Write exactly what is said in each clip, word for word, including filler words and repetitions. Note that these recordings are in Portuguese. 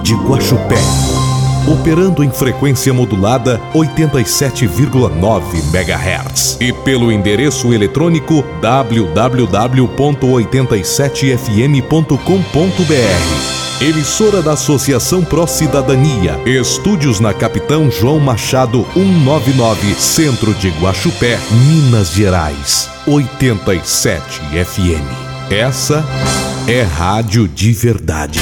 de Guaxupé. Operando em frequência modulada oitenta e sete vírgula nove megahertz e pelo endereço eletrônico w w w ponto oitenta e sete f m ponto com ponto b r. Emissora da Associação Pró Cidadania. Estúdios na Capitão João Machado cento e noventa e nove, Centro de Guaxupé, Minas Gerais. oitenta e sete F M. Essa é rádio de verdade.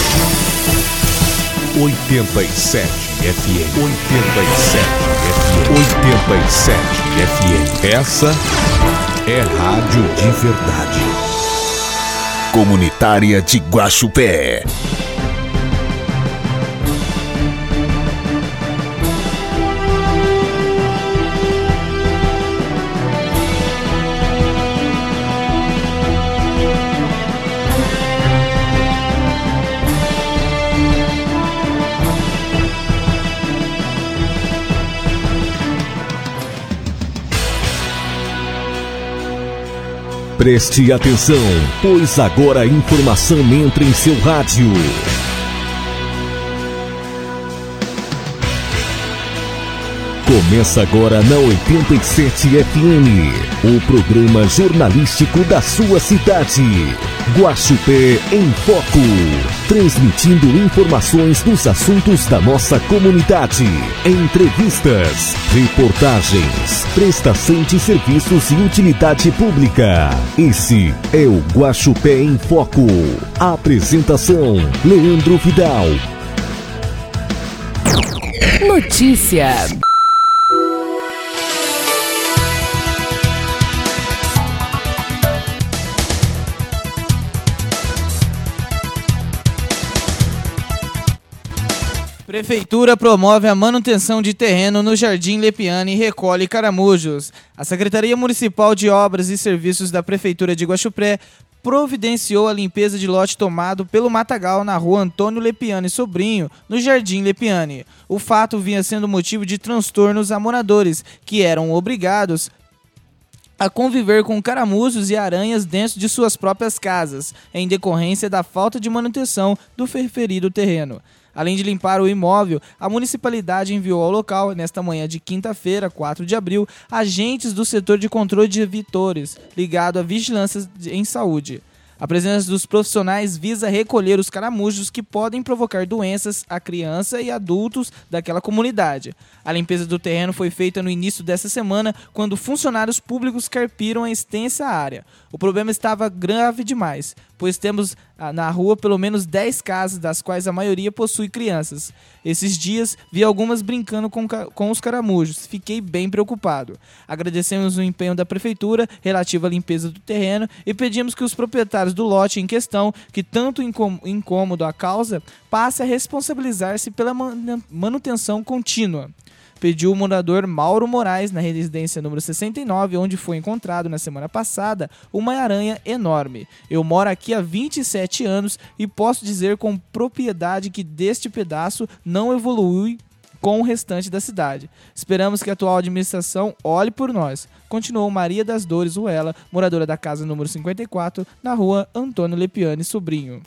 oitenta e sete F M. oitenta e sete F M. oitenta e sete F M. Essa é rádio de verdade. Comunitária de Guaxupé. Preste atenção, pois agora a informação entra em seu rádio. Começa agora na oitenta e sete F M, o programa jornalístico da sua cidade. Guaxupé em Foco, transmitindo informações dos assuntos da nossa comunidade, entrevistas, reportagens, prestação de serviços e utilidade pública. Esse é o Guaxupé em Foco. Apresentação: Leandro Vidal. Notícia. Prefeitura promove a manutenção de terreno no Jardim Lepiane e recolhe caramujos. A Secretaria Municipal de Obras e Serviços da Prefeitura de Guaxupé providenciou a limpeza de lote tomado pelo matagal na rua Antônio Lepiane Sobrinho, no Jardim Lepiane. O fato vinha sendo motivo de transtornos a moradores, que eram obrigados a conviver com caramujos e aranhas dentro de suas próprias casas, em decorrência da falta de manutenção do referido terreno. Além de limpar o imóvel, a municipalidade enviou ao local, nesta manhã de quinta-feira, quatro de abril, agentes do setor de controle de vetores, ligado à vigilância em saúde. A presença dos profissionais visa recolher os caramujos que podem provocar doenças a crianças e adultos daquela comunidade. A limpeza do terreno foi feita no início dessa semana, quando funcionários públicos carpiram a extensa área. O problema estava grave demais, pois temos na rua pelo menos dez casas, das quais a maioria possui crianças. Esses dias vi algumas brincando com, com os caramujos. Fiquei bem preocupado. Agradecemos o empenho da prefeitura relativo à limpeza do terreno e pedimos que os proprietários do lote em questão, que tanto incômodo a causa, passem a responsabilizar-se pela manutenção contínua. Pediu o morador Mauro Moraes, na residência número sessenta e nove, onde foi encontrado na semana passada uma aranha enorme. Eu moro aqui há vinte e sete anos e posso dizer com propriedade que deste pedaço não evolui com o restante da cidade. Esperamos que a atual administração olhe por nós. Continuou Maria das Dores Ruela, moradora da casa número cinquenta e quatro, na rua Antônio Lepiane Sobrinho.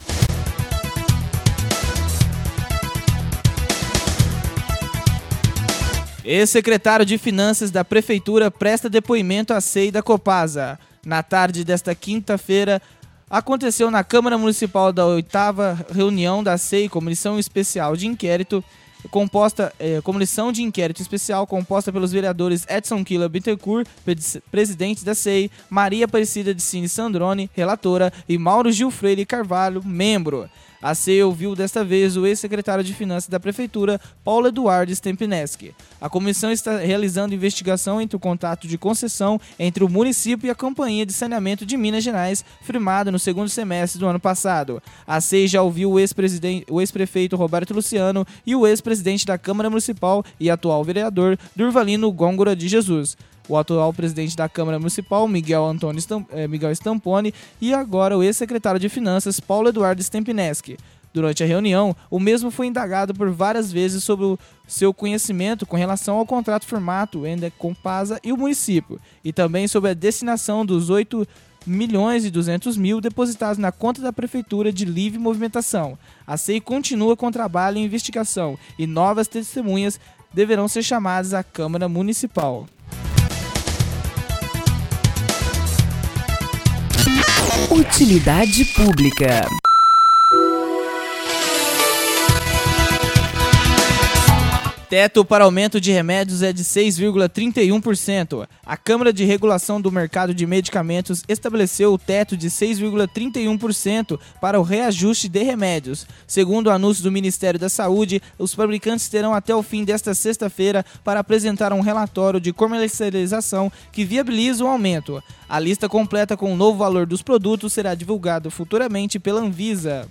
Ex-secretário de Finanças da Prefeitura presta depoimento à C E I da Copasa. Na tarde desta quinta-feira, aconteceu na Câmara Municipal da oitava reunião da C E I, Comissão Especial de Inquérito, composta, eh, Comissão de Inquérito Especial, composta pelos vereadores Edson Quila Bittencourt, presidente da C E I, Maria Aparecida de Cine Sandrone, relatora, e Mauro Gil Freire Carvalho, membro. A C E I ouviu desta vez o ex-secretário de Finanças da Prefeitura, Paulo Eduardo Stempneski. A comissão está realizando investigação entre o contrato de concessão entre o município e a Companhia de Saneamento de Minas Gerais, firmado no segundo semestre do ano passado. A C E I já ouviu o ex-presidente, o ex-prefeito Roberto Luciano e o ex-presidente da Câmara Municipal e atual vereador, Durvalino Góngora de Jesus. O atual presidente da Câmara Municipal, Miguel Antônio Stamp, eh, Miguel Stamponi, e agora o ex-secretário de Finanças, Paulo Eduardo Stempneski. Durante a reunião, o mesmo foi indagado por várias vezes sobre o seu conhecimento com relação ao contrato firmado entre a Copasa e o município, e também sobre a destinação dos oito milhões e duzentos mil depositados na conta da Prefeitura de livre movimentação. A C E I continua com trabalho em investigação e novas testemunhas deverão ser chamadas à Câmara Municipal. Utilidade pública. Teto para aumento de remédios é de seis vírgula trinta e um por cento. A Câmara de Regulação do Mercado de Medicamentos estabeleceu o teto de seis vírgula trinta e um por cento para o reajuste de remédios. Segundo o anúncio do Ministério da Saúde, os fabricantes terão até o fim desta sexta-feira para apresentar um relatório de comercialização que viabiliza o aumento. A lista completa com o novo valor dos produtos será divulgada futuramente pela Anvisa.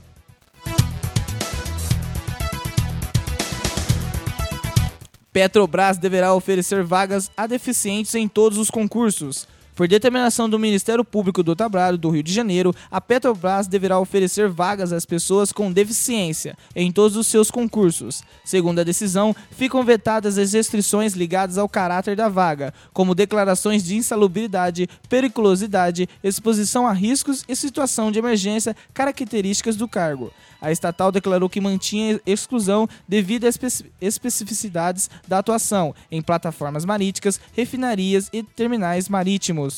Petrobras deverá oferecer vagas a deficientes em todos os concursos. Por determinação do Ministério Público do Trabalho do Rio de Janeiro, a Petrobras deverá oferecer vagas às pessoas com deficiência em todos os seus concursos. Segundo a decisão, ficam vetadas as restrições ligadas ao caráter da vaga, como declarações de insalubridade, periculosidade, exposição a riscos e situação de emergência características do cargo. A estatal declarou que mantinha exclusão devido às especificidades da atuação em plataformas marítimas, refinarias e terminais marítimos.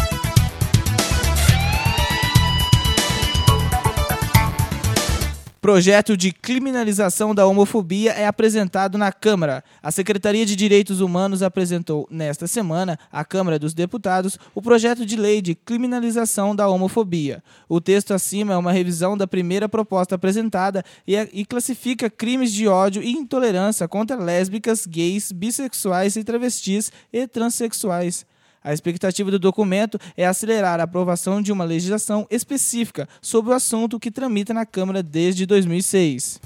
Projeto de criminalização da homofobia é apresentado na Câmara. A Secretaria de Direitos Humanos apresentou nesta semana à Câmara dos Deputados o projeto de lei de criminalização da homofobia. O texto acima é uma revisão da primeira proposta apresentada e, e classifica crimes de ódio e intolerância contra lésbicas, gays, bissexuais e travestis e transexuais. A expectativa do documento é acelerar a aprovação de uma legislação específica sobre o assunto que tramita na Câmara desde dois mil e seis.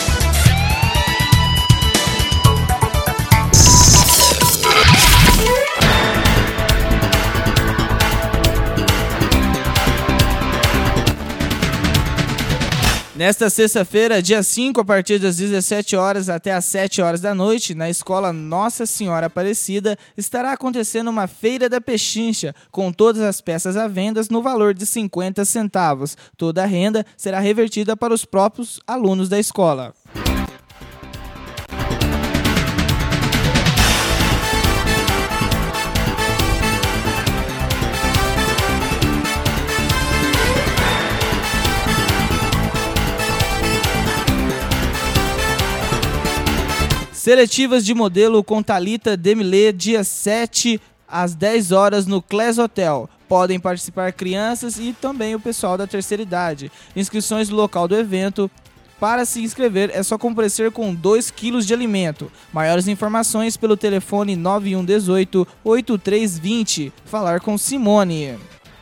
Nesta sexta-feira, dia cinco, a partir das dezessete horas até às sete horas da noite, na Escola Nossa Senhora Aparecida, estará acontecendo uma Feira da Pechincha, com todas as peças à venda no valor de cinquenta centavos. Toda a renda será revertida para os próprios alunos da escola. Seletivas de modelo com Thalita Demilé, dia sete às dez horas no Class Hotel. Podem participar crianças e também o pessoal da terceira idade. Inscrições no local do evento. Para se inscrever é só comparecer com dois quilos de alimento. Maiores informações pelo telefone nove um um oito, oito três dois zero. Falar com Simone.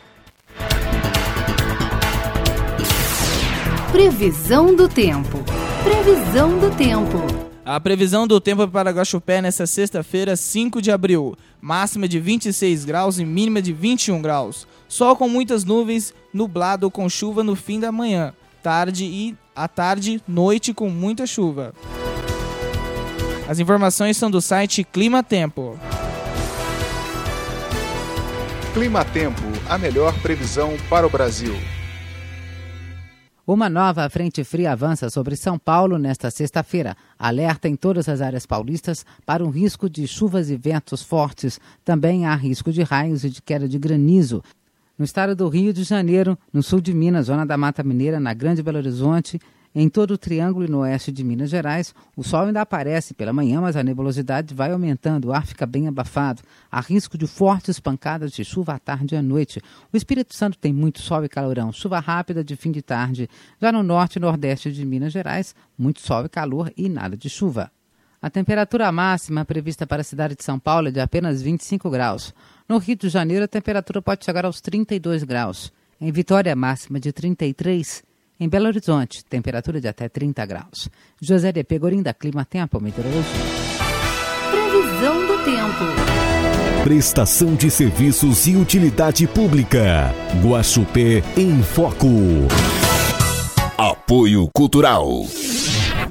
Previsão do tempo. Previsão do tempo. A previsão do tempo para Guaxupé nesta sexta-feira, cinco de abril. Máxima de vinte e seis graus e mínima de vinte e um graus. Sol com muitas nuvens, nublado com chuva no fim da manhã. Tarde e à tarde, noite com muita chuva. As informações são do site Clima Tempo. Clima Tempo, a melhor previsão para o Brasil. Uma nova frente fria avança sobre São Paulo nesta sexta-feira. Alerta em todas as áreas paulistas para um risco de chuvas e ventos fortes. Também há risco de raios e de queda de granizo. No estado do Rio de Janeiro, no sul de Minas, zona da Mata Mineira, na Grande Belo Horizonte, em todo o Triângulo e no oeste de Minas Gerais, o sol ainda aparece pela manhã, mas a nebulosidade vai aumentando, o ar fica bem abafado. Há risco de fortes pancadas de chuva à tarde e à noite. O Espírito Santo tem muito sol e calorão, chuva rápida de fim de tarde. Já no norte e nordeste de Minas Gerais, muito sol e calor e nada de chuva. A temperatura máxima prevista para a cidade de São Paulo é de apenas vinte e cinco graus. No Rio de Janeiro, a temperatura pode chegar aos trinta e dois graus. Em Vitória, máxima de trinta e três. Em Belo Horizonte, temperatura de até trinta graus. José de Pegorim, da Clima Tempo, Meteorologia. Previsão do tempo. Prestação de serviços e utilidade pública. Guaxupé em Foco. Apoio Cultural.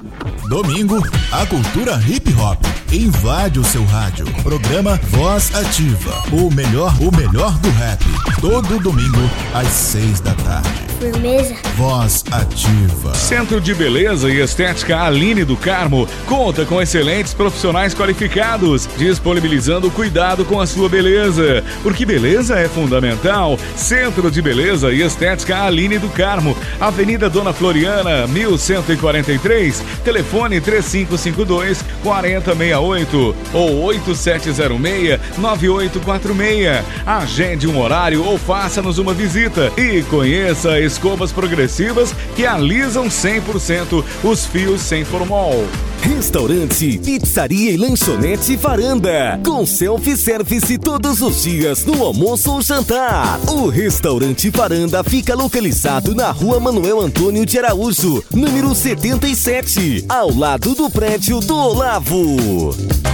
Domingo, a cultura hip hop invade o seu rádio. Programa Voz Ativa, o melhor, o melhor do rap. Todo domingo às seis da tarde. Firmeza. Voz Ativa. Centro de Beleza e Estética Aline do Carmo conta com excelentes profissionais qualificados, disponibilizando o cuidado com a sua beleza. Porque beleza é fundamental. Centro de Beleza e Estética Aline do Carmo, Avenida Dona Floriana, mil cento e quarenta e três, telefone três cinco cinco dois, quatro zero seis oito ou oito sete zero seis, nove oito quatro seis. Agende um horário ou faça-nos uma visita e conheça escovas progressivas que alisam cem por cento os fios sem formol. Restaurante, pizzaria e lanchonete Varanda, com self-service todos os dias no almoço ou jantar. O Restaurante Varanda fica localizado na Rua Manuel Antônio de Araújo, número setenta e sete, ao lado do prédio do Olavo.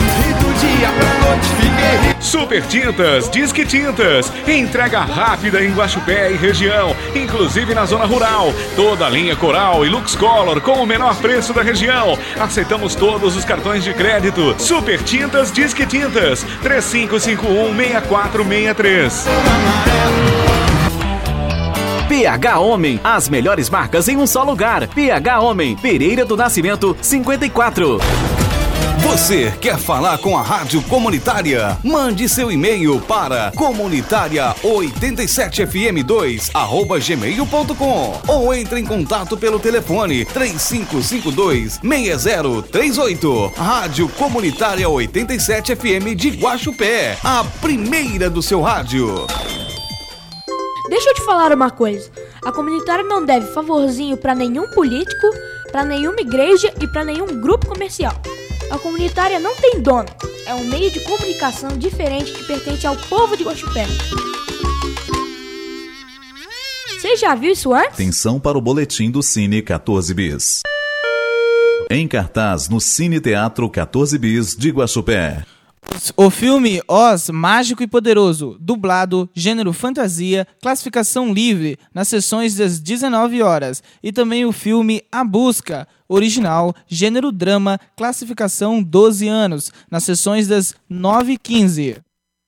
Super Tintas, Disque Tintas, entrega rápida em Guaxupé e região, inclusive na zona rural. Toda a linha Coral e Lux Color com o menor preço da região. Aceitamos todos os cartões de crédito. Super Tintas, Disque Tintas, três cinco cinco um, seis quatro seis três. P H Homem, as melhores marcas em um só lugar. P H Homem, Pereira do Nascimento, cinquenta e quatro. Você quer falar com a Rádio Comunitária? Mande seu e-mail para comunitaria oitenta e sete f m dois arroba gmail ponto com ou entre em contato pelo telefone três cinco cinco dois, seis zero três oito. Rádio Comunitária oitenta e sete F M de Guaxupé, a primeira do seu rádio. Deixa eu te falar uma coisa. A comunitária não deve favorzinho para nenhum político, para nenhuma igreja e para nenhum grupo comercial. A comunitária não tem dono. É um meio de comunicação diferente que pertence ao povo de Guaxupé. Você já viu isso antes? Atenção para o boletim do Cine quatorze bis. Em cartaz no Cine Teatro quatorze bis de Guaxupé. O filme Oz, Mágico e Poderoso, dublado, gênero fantasia, classificação livre, nas sessões das dezenove horas. E também o filme A Busca, original, gênero drama, classificação doze anos, nas sessões das nove e quinze.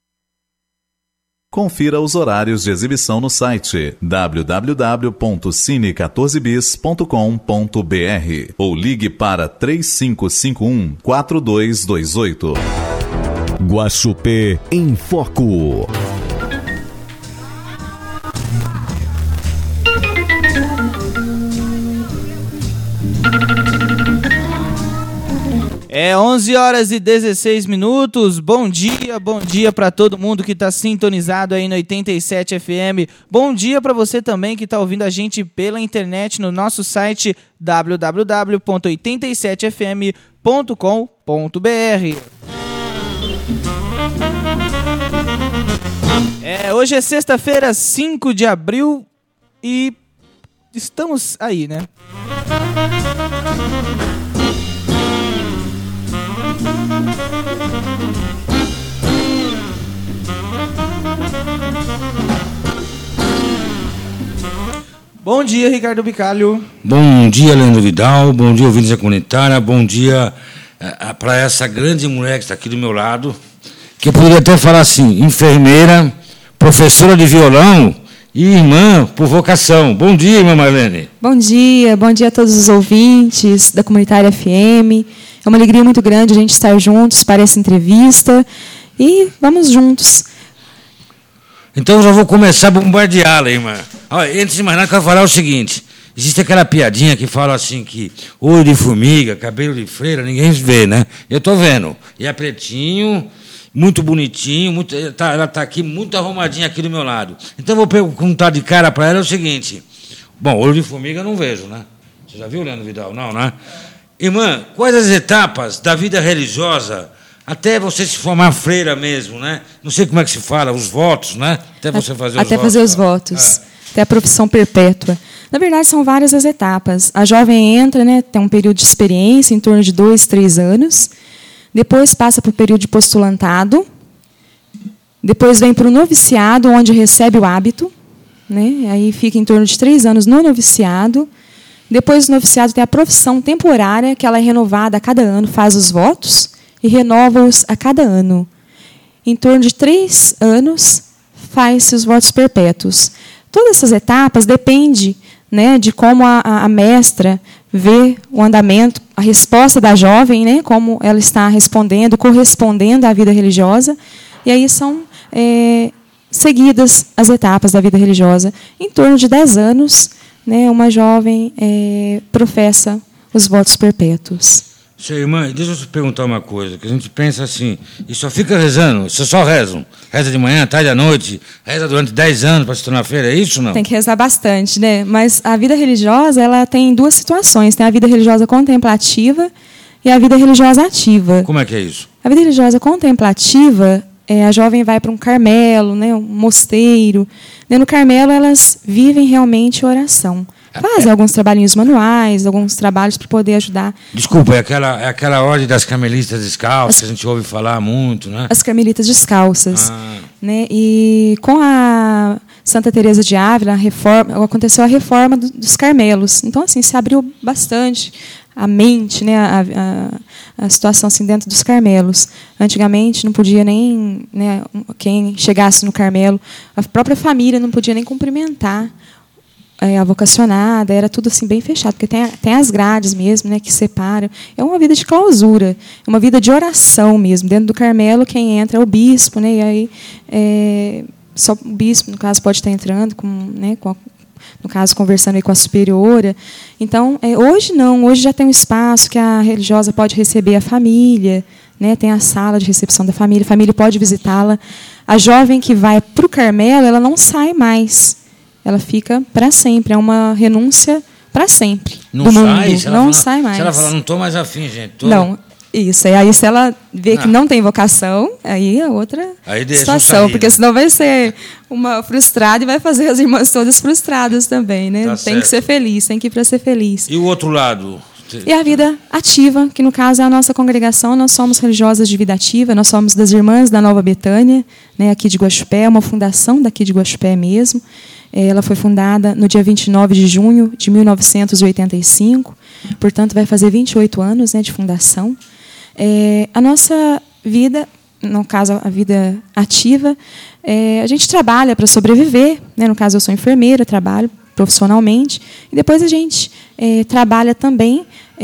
Confira os horários de exibição no site w w w ponto cine quatorze bis ponto com ponto b r ou ligue para três cinco cinco um, quatro dois dois oito. Guaxupé em Foco. É onze horas e dezesseis minutos. Bom dia, bom dia para todo mundo que está sintonizado aí no oitenta e sete F M. Bom dia para você também que está ouvindo a gente pela internet no nosso site w w w ponto oitenta e sete f m ponto com ponto b r. É, hoje é sexta-feira, cinco de abril e estamos aí, né? Bom dia, Ricardo Bicalho. Bom dia, Leandro Vidal. Bom dia, ouvintes da comunitária. Bom dia uh, para essa grande mulher que está aqui do meu lado, que eu poderia até falar assim, enfermeira, professora de violão e irmã por vocação. Bom dia, irmã Marlene. Bom dia, bom dia a todos os ouvintes da Comunitária F M. É uma alegria muito grande a gente estar juntos para essa entrevista e vamos juntos. Então eu já vou começar a bombardeá-la, irmã. Olha, antes de mais nada, eu quero falar o seguinte. Existe aquela piadinha que fala assim que olho de formiga, cabelo de freira, ninguém vê, né? Eu estou vendo. E é pretinho, muito bonitinho, muito, tá, ela está aqui muito arrumadinha aqui do meu lado. Então eu vou perguntar de cara para ela o seguinte. Bom, olho de formiga eu não vejo, né? Você já viu, Leandro Vidal? Não, né? Irmã, quais as etapas da vida religiosa até você se formar freira mesmo, né? Não sei como é que se fala, os votos, né? Até você fazer os até votos. Até fazer os votos, é. Até a profissão perpétua. Na verdade, são várias as etapas. A jovem entra, né, tem um período de experiência, em torno de dois, três anos. Depois passa para o período de postulantado. Depois vem para o noviciado, onde recebe o hábito. Né? Aí fica em torno de três anos no noviciado. Depois do noviciado tem a profissão temporária, que ela é renovada a cada ano, faz os votos e renova-os a cada ano. Em torno de três anos, faz-se os votos perpétuos. Todas essas etapas dependem, né, de como a, a mestra vê o andamento, a resposta da jovem, né, como ela está respondendo, correspondendo à vida religiosa. E aí são é, seguidas as etapas da vida religiosa. Em torno de dez anos, né, uma jovem é, professa os votos perpétuos. Sei, irmã, deixa eu te perguntar uma coisa, que a gente pensa assim, e só fica rezando, você só rezam. Reza de manhã, tarde à noite, reza durante dez anos para se tornar feira, é isso ou não? Tem que rezar bastante, né? Mas a vida religiosa, ela tem duas situações, tem a vida religiosa contemplativa e a vida religiosa ativa. Como é que é isso? A vida religiosa contemplativa, é, a jovem vai para um Carmelo, né, um mosteiro. No Carmelo, elas vivem realmente oração. Fazem alguns trabalhinhos manuais, alguns trabalhos para poder ajudar. Desculpa, é aquela, é aquela ordem das carmelitas descalças, as, que a gente ouve falar muito, né? As carmelitas descalças. Ah. Né? E com a Santa Teresa de Ávila, a reforma, aconteceu a reforma do, dos Carmelos. Então, assim, se abriu bastante a mente, né, a, a, a situação assim, dentro dos Carmelos. Antigamente não podia nem, né, quem chegasse no Carmelo, a própria família não podia nem cumprimentar é, a vocacionada, era tudo assim bem fechado, porque tem, tem as grades mesmo, né, que separam. É uma vida de clausura, é uma vida de oração mesmo. Dentro do Carmelo, quem entra é o bispo, né, e aí é, só o bispo, no caso, pode estar entrando com, né, com a, no caso, conversando aí com a superiora. Então, é, hoje não, hoje já tem um espaço que a religiosa pode receber a família, né, tem a sala de recepção da família, a família pode visitá-la. A jovem que vai para o Carmelo, ela não sai mais, ela fica para sempre, é uma renúncia para sempre. Não do sai? mundo. Se ela não fala, sai mais. Se ela falar, não estou mais afim, gente. Tô... Não. Isso, e aí se ela vê ah. que não tem vocação, aí é outra aí situação, sair, porque né? senão vai ser uma frustrada e vai fazer as irmãs todas frustradas também, né? Tá tem certo. que ser feliz, tem que ir para ser feliz. E o outro lado? E a vida ativa, que no caso é a nossa congregação, nós somos religiosas de vida ativa, nós somos das Irmãs da Nova Betânia, né, aqui de Guaxupé, uma fundação daqui de Guaxupé mesmo. Ela foi fundada no dia vinte e nove de junho de mil novecentos e oitenta e cinco, portanto vai fazer vinte e oito anos, né, de fundação. É, a nossa vida, no caso a vida ativa, é, a gente trabalha para sobreviver, né, no caso eu sou enfermeira, trabalho profissionalmente, e depois a gente é, trabalha também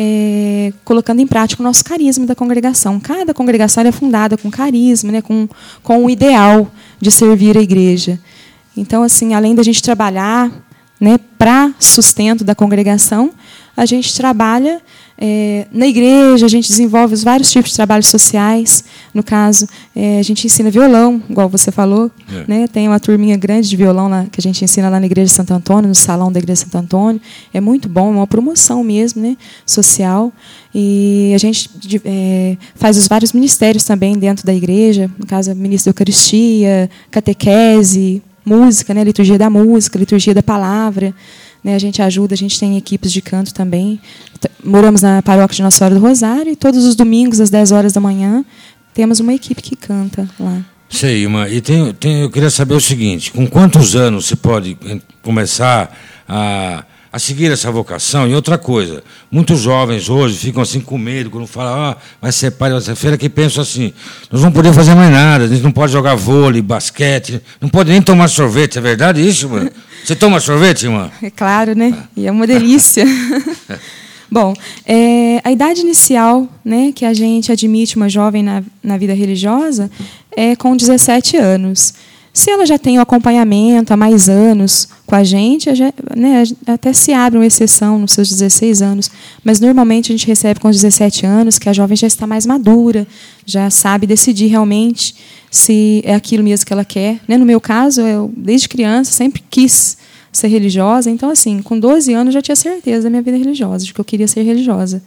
é, colocando em prática o nosso carisma da congregação. Cada congregação é fundada com carisma, né, com, com o ideal de servir a igreja. Então, assim, além da gente trabalhar, né, para sustento da congregação, a gente trabalha é, na igreja, a gente desenvolve os vários tipos de trabalhos sociais. No caso, é, a gente ensina violão, igual você falou. É. Né? Tem uma turminha grande de violão lá, que a gente ensina lá na Igreja de Santo Antônio, no salão da Igreja de Santo Antônio. É muito bom, é uma promoção mesmo, né, social. E a gente é, faz os vários ministérios também dentro da igreja. No caso, ministro da Eucaristia, catequese, música, né, liturgia da música, liturgia da palavra. Né, a gente ajuda, a gente tem equipes de canto também. Moramos na paróquia de Nossa Senhora do Rosário e todos os domingos, às dez horas da manhã, temos uma equipe que canta lá. Sei, irmã. E tem, tem, eu queria saber o seguinte, com quantos anos você pode começar a, a seguir essa vocação? E outra coisa, muitos jovens hoje ficam assim com medo, quando falam, ah, vai ser pai, vai ser feira, que pensam assim, nós não podemos fazer mais nada, a gente não pode jogar vôlei, basquete, não pode nem tomar sorvete, é verdade isso, irmã? Você toma sorvete, irmã? É claro, né? E é uma delícia. Bom, é, a idade inicial, né, que a gente admite uma jovem na, na vida religiosa é com dezessete anos. Se ela já tem o acompanhamento há mais anos com a gente, já, né, até se abre uma exceção nos seus dezesseis anos, mas normalmente a gente recebe com dezessete anos, que a jovem já está mais madura, já sabe decidir realmente se é aquilo mesmo que ela quer. Né? No meu caso, eu, desde criança, sempre quis ser religiosa, então, assim, com doze anos, já tinha certeza da minha vida religiosa, de que eu queria ser religiosa.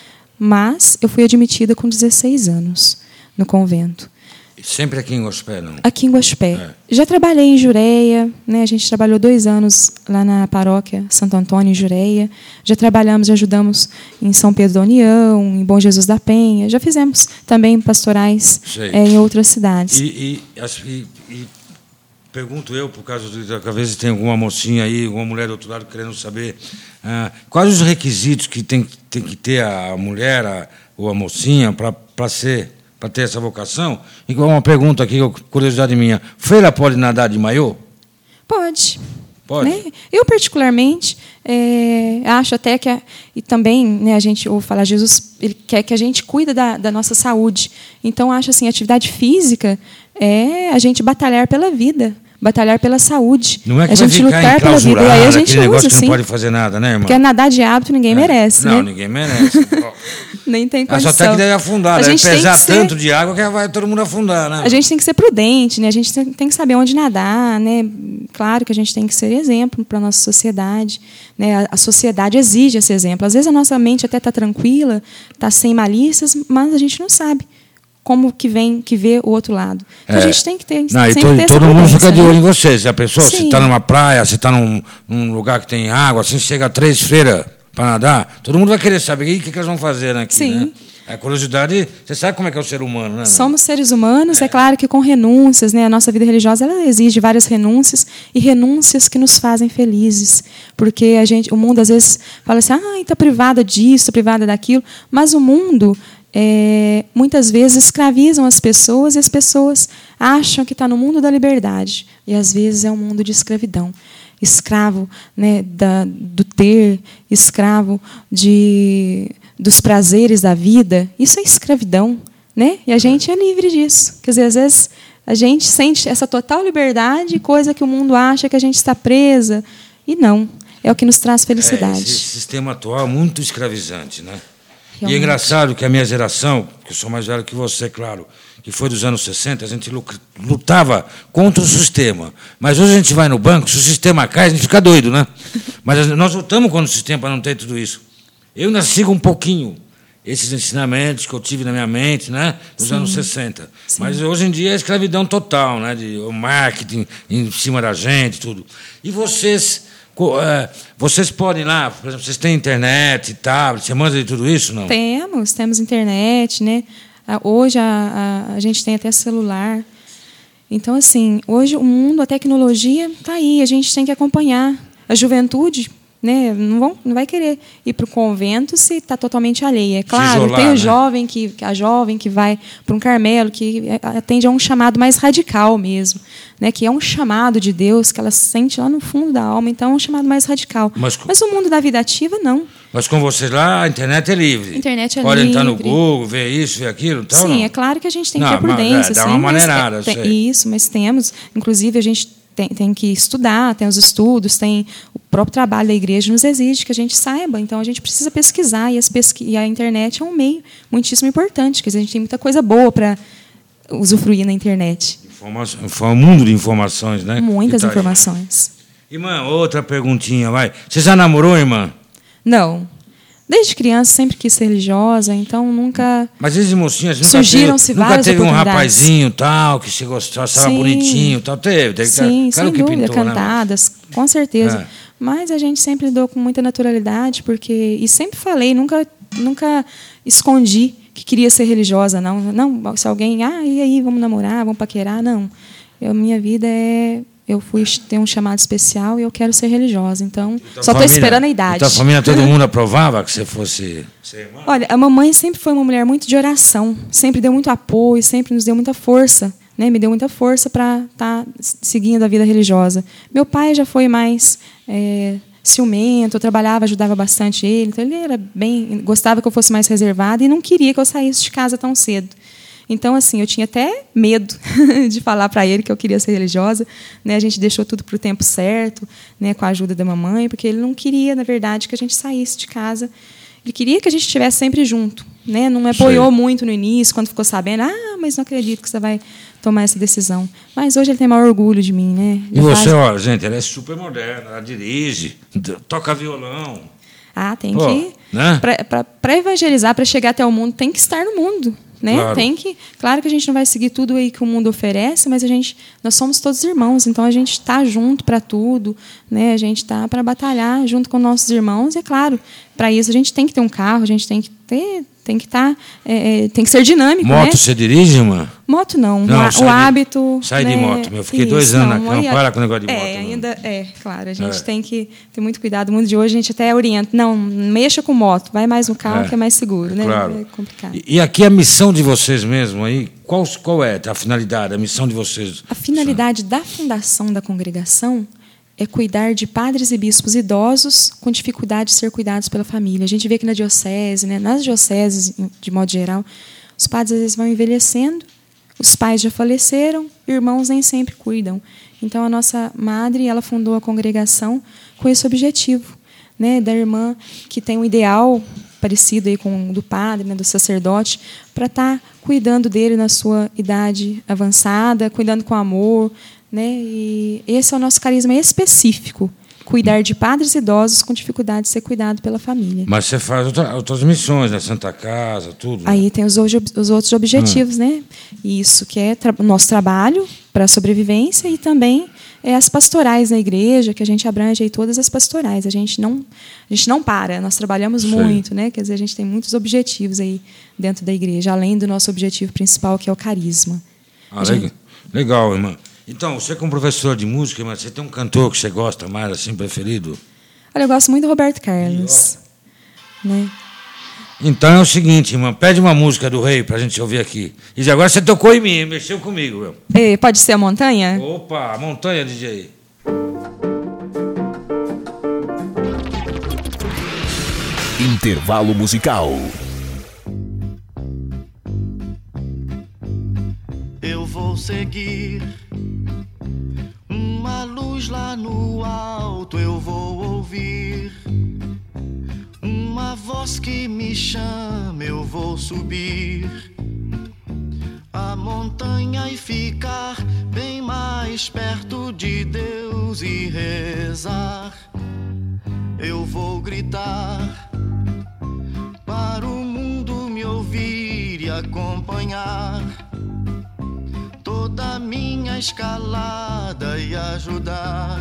Mas eu fui admitida com dezesseis anos no convento. Sempre aqui em Guaxupé, não? Aqui em Guaxupé. É. Já trabalhei em Jureia, né? A gente trabalhou dois anos lá na paróquia Santo Antônio, em Jureia. Já trabalhamos, já ajudamos em São Pedro da União, em Bom Jesus da Penha. Já fizemos também pastorais é, em outras cidades. E, e, e pergunto eu, por causa de que às vezes tem alguma mocinha aí, alguma mulher do outro lado querendo saber ah, quais os requisitos que tem, tem que ter a mulher a, ou a mocinha para ser, para ter essa vocação. E uma pergunta aqui, curiosidade minha: freira pode nadar de maiô? Pode. Pode? Né? Eu, particularmente, é, acho até que... A, e também, né, a gente ouve falar, Jesus ele quer que a gente cuide da, da nossa saúde. Então, acho assim, atividade física é a gente batalhar pela vida, batalhar pela saúde. Não é que a vai gente ficar lutar pela vida. E aí a gente aquele negócio usa, que sim. não pode fazer nada, né, irmã? Porque nadar de hábito ninguém é. merece, Não, né? ninguém merece. Nem tem Ah, condição. só tem que deve afundar, A deve gente tem pesar que ser- tanto de água que vai todo mundo afundar, né? A gente tem que ser prudente, né? A gente tem tem que saber onde nadar, né? Claro que a gente tem que ser exemplo para a nossa sociedade, né? A, a sociedade exige esse exemplo. Às vezes a nossa mente até está tranquila, está sem malícias, mas a gente não sabe como que vem, que vê o outro lado. Então, É. a gente tem que ter, Não, e sempre to- ter essa todo mundo prudência, fica de né? olho em você. Se a pessoa, se Sim. está numa praia, se está num, num lugar que tem água, assim, chega três freiras para nadar, todo mundo vai querer saber o que, que elas vão fazer aqui, Sim. né? A curiosidade, você sabe como é que é o ser humano, né? Somos seres humanos, é. é claro que com renúncias, né? A nossa vida religiosa ela exige várias renúncias e renúncias que nos fazem felizes, porque a gente, o mundo às vezes fala assim, ah, está privada disso, privada daquilo, mas o mundo é, muitas vezes escravizam as pessoas e as pessoas acham que está no mundo da liberdade e às vezes é um mundo de escravidão. Escravo, né, da, do ter, escravo de, dos prazeres da vida, isso é escravidão, né? E a gente é livre disso. Quer dizer, às vezes a gente sente essa total liberdade, coisa que o mundo acha que a gente está presa, e não. É o que nos traz felicidade. É, esse sistema atual é muito escravizante, né? Realmente. E é engraçado que a minha geração, que eu sou mais velho que você, claro, que foi dos anos sessenta, a gente lutava contra o sistema. Mas hoje a gente vai no banco, se o sistema cai, a gente fica doido, né? Mas nós lutamos contra o sistema para não ter tudo isso. Eu ainda sigo um pouquinho esses ensinamentos que eu tive na minha mente, né, dos Sim. anos sessenta. Sim. Mas hoje em dia é escravidão total, né, de o marketing em cima da gente, tudo. E vocês, co- é, vocês podem lá, por exemplo, vocês têm internet, tablet, você manda de tudo isso, não? Temos, temos internet, né? Ah, Hoje a, a, a gente tem até celular. Então, assim, hoje o mundo, a tecnologia está aí, a gente tem que acompanhar. A juventude, né, não, vão, não vai querer ir para o convento se está totalmente alheia. É claro, isolar, tem o né? jovem que, a jovem que vai para um Carmelo, que atende a um chamado mais radical mesmo, né, que é um chamado de Deus, que ela sente lá no fundo da alma, então é um chamado mais radical. Mas, Mas o mundo da vida ativa, não. mas com vocês lá, a internet é livre. A internet é Podem entrar no livre. Google, ver isso, ver aquilo, tal, Sim, não? é claro que a gente tem Não, que ter mas, prudência. é, dá sim, uma mas maneirada, eu tem- sei. Isso, mas temos. Inclusive, a gente tem, tem que estudar, tem os estudos, tem o próprio trabalho da igreja nos exige que a gente saiba. Então, a gente precisa pesquisar, e, as pesqui e a internet é um meio muitíssimo importante. Quer dizer, a gente tem muita coisa boa para usufruir na internet. Informação, foi um mundo de informações, né? Muitas Que tá aí. informações. Irmã, outra perguntinha, vai. Você já namorou, irmã? Não. Desde criança, sempre quis ser religiosa, então nunca... Mas esses mocinhas nunca Surgiram-se teve, nunca várias teve um oportunidades. rapazinho tal, que você gostava, achava Sim. bonitinho tal. Teve, teve Sim, claro sem que dúvida, pintou, né, mãe? cantadas, com certeza. É. Mas a gente sempre lidou com muita naturalidade, porque e sempre falei, nunca, nunca escondi que queria ser religiosa, não. Não, se alguém, ah, e aí, vamos namorar, vamos paquerar, não. Eu, minha vida é, eu fui ter um chamado especial e eu quero ser religiosa, então Tua só estou família- esperando a idade. Tua família, todo mundo aprovava que você fosse ser irmã? Olha, a mamãe sempre foi uma mulher muito de oração, sempre deu muito apoio, sempre nos deu muita força, né? Me deu muita força para estar seguindo a vida religiosa. Meu pai já foi mais é, ciumento, eu trabalhava, ajudava bastante ele, então ele era bem, gostava que eu fosse mais reservada e não queria que eu saísse de casa tão cedo. Então, assim, eu tinha até medo de falar para ele que eu queria ser religiosa, né? A gente deixou tudo para o tempo certo, né? Com a ajuda da mamãe, porque ele não queria, na verdade, que a gente saísse de casa. Ele queria que a gente estivesse sempre junto, né? Não me apoiou Sei. muito no início, quando ficou sabendo, ah, mas não acredito que você vai tomar essa decisão. Mas hoje ele tem maior orgulho de mim, né? E Já você, faz- ó, gente, ela é super moderna, ela dirige, toca violão. Ah, tem Pô, que... né? Para evangelizar, para chegar até o mundo, tem que estar no mundo. Né? Claro. Tem que, claro que a gente não vai seguir tudo aí que o mundo oferece, mas a gente, nós somos todos irmãos, então a gente está junto para tudo, né? A gente está para batalhar junto com nossos irmãos, e é claro, para isso a gente tem que ter um carro, a gente tem que ter Tem que estar, tá, é, tem que ser dinâmico, Moto né? você dirige, irmã? Moto não, não o, sai o de, hábito... Sai né? de moto, meu. Eu fiquei Isso, dois anos não, na cama, aí, para com o negócio de é, moto. É, ainda, é, claro, a gente é. tem que ter muito cuidado. No mundo de hoje, a gente até orienta. Não, mexa com moto, vai mais no carro, é. que é mais seguro, né? Claro. É complicado. E, e aqui a missão de vocês mesmo aí, qual, qual é a finalidade, a missão de vocês? A finalidade da fundação da congregação é cuidar de padres e bispos idosos com dificuldade de ser cuidados pela família. A gente vê que na diocese, né, nas dioceses, de modo geral, os padres às vezes vão envelhecendo, os pais já faleceram, irmãos nem sempre cuidam. Então, a nossa madre, ela fundou a congregação com esse objetivo, né, da irmã que tem um ideal parecido aí com o do padre, né, do sacerdote, para estar tá cuidando dele na sua idade avançada, cuidando com amor, né? E esse é o nosso carisma específico, cuidar de padres idosos com dificuldade de ser cuidado pela família. Mas você faz outra, outras missões, né? Santa Casa, tudo. Né? Aí tem os, os outros objetivos, hum. né? Isso, que é o nosso trabalho para a sobrevivência e também é as pastorais na igreja, que a gente abrange aí todas as pastorais. A gente não, a gente não para, nós trabalhamos Sei. muito, né? Quer dizer, a gente tem muitos objetivos aí dentro da igreja, além do nosso objetivo principal, que é o carisma. Ah, gente... Legal, irmã. Então, você como professor de música, mas você tem um cantor que você gosta mais, assim, preferido? Olha, eu gosto muito do Roberto Carlos. Né? Então é o seguinte, irmã, pede uma música do Rei pra gente ouvir aqui. E agora você tocou em mim, mexeu comigo. Meu. E pode ser a Montanha? Opa, a Montanha, D J. Intervalo musical. Eu vou seguir uma luz lá no alto, eu vou ouvir uma voz que me chama, eu vou subir a montanha e ficar bem mais perto de Deus e rezar. Eu vou gritar para o mundo me ouvir e acompanhar toda a minha escalada e ajudar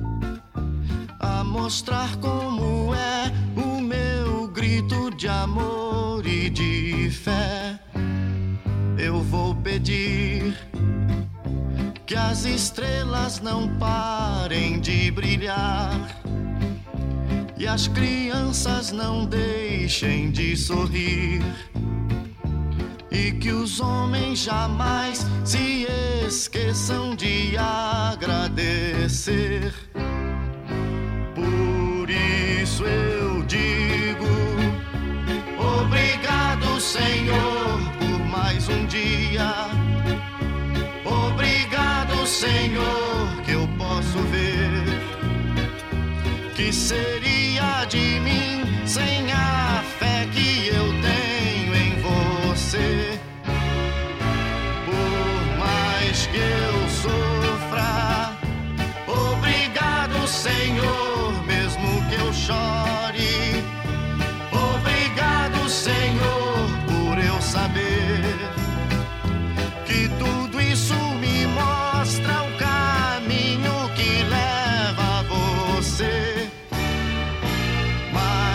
a mostrar como é o meu grito de amor e de fé. Eu vou pedir que as estrelas não parem de brilhar e as crianças não deixem de sorrir, e que os homens jamais se esqueçam de agradecer. Por isso eu digo obrigado, Senhor, por mais um dia. Obrigado, Senhor, que eu posso ver. Que seria de mim sem a fé que eu tenho em você? Por mais que eu sofra, obrigado, Senhor, mesmo que eu chore. Obrigado, Senhor, por eu saber que tudo isso me mostra o caminho que leva a você. Mas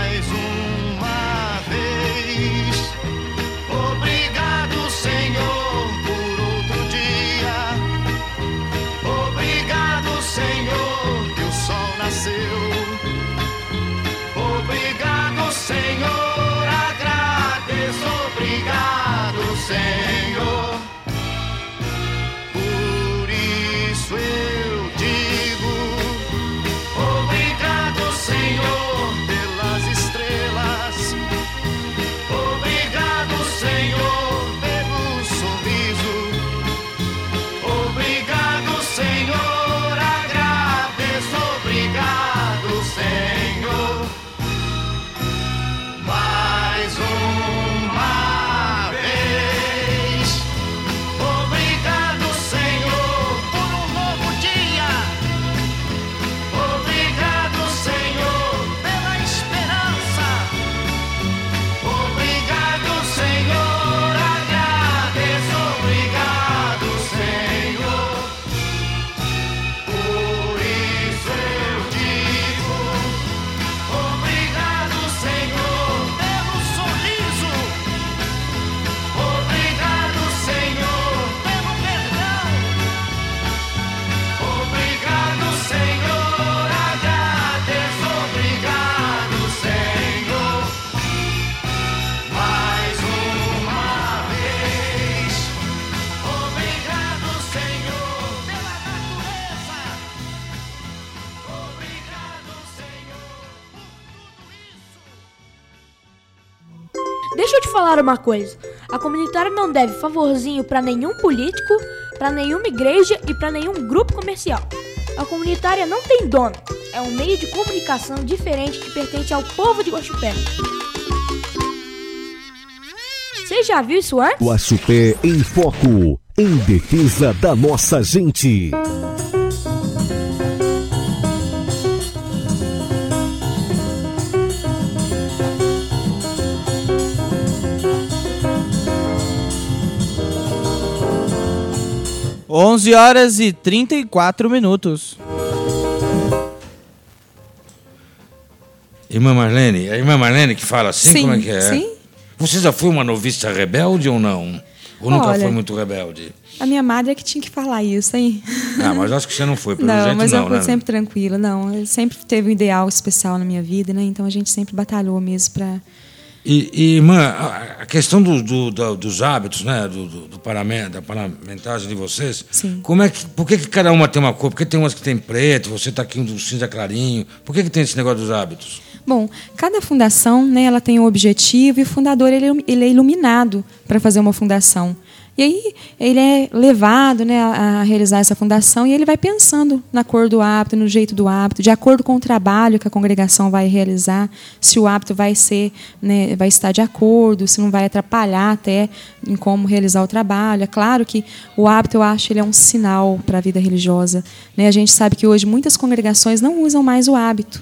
falar uma coisa. A comunitária não deve favorzinho para nenhum político, para nenhuma igreja e para nenhum grupo comercial. A comunitária não tem dono. É um meio de comunicação diferente que pertence ao povo de Guaxupé. Você já viu isso antes? Guaxupé em Foco, em defesa da nossa gente. onze horas e trinta e quatro minutos. Irmã Marlene, a irmã Marlene que fala assim, Sim, como é que é? sim. Você já foi uma novista rebelde ou não? Ou nunca Olha, foi muito rebelde? A minha madre é que tinha que falar isso, hein? Ah, mas acho que você não foi, pelo Não, jeito mas não, eu fui né? sempre tranquila, não. Eu sempre teve um ideal especial na minha vida, né? Então a gente sempre batalhou mesmo para... E, e, irmã, a, a questão do, do, do, dos hábitos, né, do, do, do parlamento, da parlamentagem de vocês, Sim. Como é que, por que, que cada uma tem uma cor? Por que tem umas que tem preto, você está aqui um do cinza clarinho? Por que, que tem esse negócio dos hábitos? Bom, cada fundação, né, ela tem um objetivo e o fundador ele, ele é iluminado para fazer uma fundação. E aí ele é levado, né, a realizar essa fundação e ele vai pensando na cor do hábito, no jeito do hábito, de acordo com o trabalho que a congregação vai realizar, se o hábito vai ser, né, vai estar de acordo, se não vai atrapalhar até em como realizar o trabalho. É claro que o hábito, eu acho, ele é um sinal para a vida religiosa, né? A gente sabe que hoje muitas congregações não usam mais o hábito.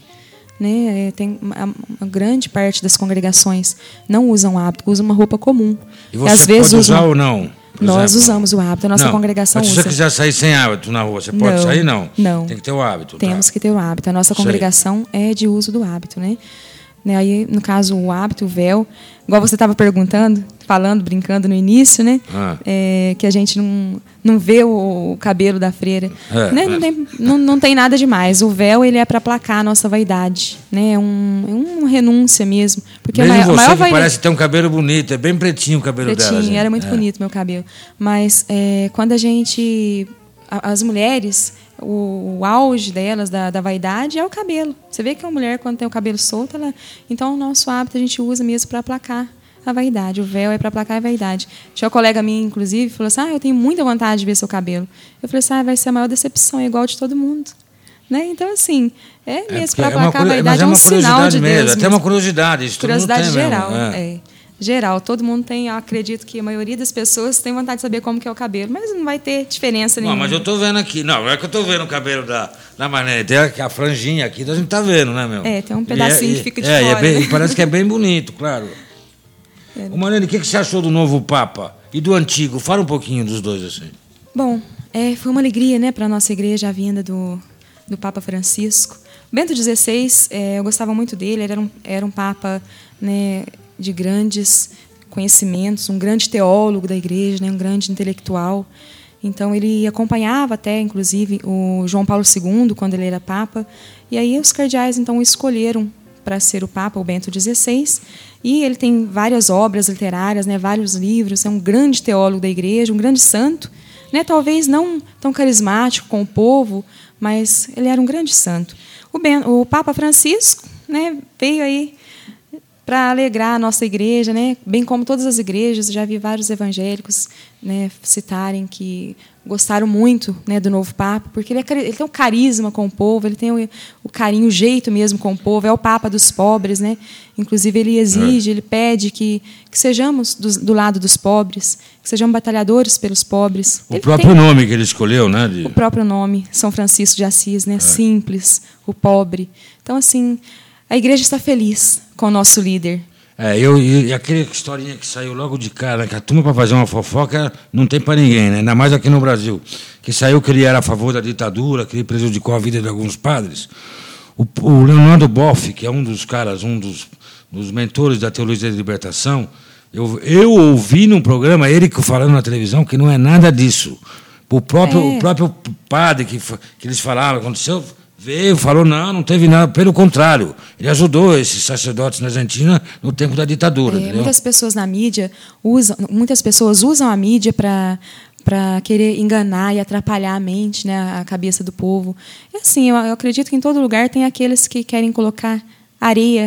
Né? Tem uma, uma grande parte das congregações não usam hábito, usam uma roupa comum. E você e às vezes pode usar usam... ou não? Nós exemplo? usamos o hábito, a nossa não, congregação mas se usa. você quiser sair sem hábito na rua, você pode Não, sair? Não. não. Tem que ter o hábito. Temos tá? que ter o hábito. A nossa Sei. congregação é de uso do hábito, né? Né, aí, no caso, o hábito, o véu, igual você estava perguntando, falando, brincando no início, né? Ah. É, que a gente não, não vê o, o cabelo da freira. É, Né? é. Não, tem, não, não tem nada demais. O véu, ele é para aplacar a nossa vaidade. Né? É um, é uma renúncia mesmo. Porque Mesmo a maior, você maior que vaidade... parece ter um cabelo bonito, é bem pretinho o cabelo Pretinho, dela. gente. era muito É. bonito meu cabelo. Mas é, quando a gente... a- As mulheres, o, o auge delas, da, da vaidade, é o cabelo. Você vê que a mulher, quando tem o cabelo solto, ela... Então, o nosso hábito a gente usa mesmo para aplacar a vaidade. O véu é para aplacar a vaidade. Tinha um colega minha, inclusive, falou assim, ah, eu tenho muita vontade de ver seu cabelo. Eu falei assim, ah, vai ser a maior decepção, é igual de todo mundo. Né? Então, assim, é mesmo para É uma aplacar a curi- vaidade, mas é um uma sinal curiosidade de mesmo, Deus até mesmo. uma curiosidade, isso todo mundo Curiosidade tem mesmo, geral, é. é. Geral, todo mundo tem, eu acredito que a maioria das pessoas tem vontade de saber como que é o cabelo, mas não vai ter diferença Não, nenhuma. mas eu tô vendo aqui. Não, não é que eu tô vendo o cabelo da, da Marlene. Tem a, a franjinha aqui, a gente tá vendo, né, meu? É, tem um E pedacinho é- que fica de é, e fora. É bem, né? e parece que é bem bonito, claro. É. Ô, Marlene, o que, que você achou do novo Papa e do antigo? Fala um pouquinho dos dois, assim. Bom, é, foi uma alegria, né, para a nossa igreja a vinda do, do Papa Francisco. Bento dezesseis, é, eu gostava muito dele, ele era um, era um Papa, né, de grandes conhecimentos, um grande teólogo da igreja, né, um grande intelectual. Então, ele acompanhava até, inclusive, o João Paulo segundo, quando ele era Papa. E aí os cardeais, então, o escolheram para ser o Papa, o Bento dezesseis. E ele tem várias obras literárias, né, vários livros, é um grande teólogo da igreja, um grande santo. Né, talvez não tão carismático com o povo, mas ele era um grande santo. O, ben, o Papa Francisco, né, veio aí para alegrar a nossa igreja, né? Bem como todas as igrejas, já vi vários evangélicos, né, citarem que gostaram muito, né, do novo Papa, porque ele, é, ele tem um carisma com o povo, ele tem o, o carinho, o jeito mesmo com o povo, é o Papa dos pobres, né? Inclusive ele exige, é. ele pede que, que sejamos do, do lado dos pobres, que sejamos batalhadores pelos pobres. O ele próprio tem, nome que ele escolheu, né? De... O próprio nome, São Francisco de Assis, né? É. Simples, o pobre. Então, assim, a igreja está feliz com o nosso líder. É, eu, e aquela historinha que saiu logo de cara, que a turma para fazer uma fofoca não tem para ninguém, né? Ainda mais aqui no Brasil. Que saiu que ele era a favor da ditadura, que ele prejudicou a vida de alguns padres. O, o Leonardo Boff, que é um dos caras, um dos, dos mentores da teologia da libertação, eu, eu ouvi num programa ele falando na televisão que não é nada disso. O próprio, é. o próprio padre que, que eles falavam, aconteceu... Veio, falou, não, não teve nada, pelo contrário, ele ajudou esses sacerdotes na Argentina no tempo da ditadura. É, muitas pessoas na mídia usam, muitas pessoas usam a mídia para para querer enganar e atrapalhar a mente, né, a cabeça do povo. E assim, eu, eu acredito que em todo lugar tem aqueles que querem colocar areia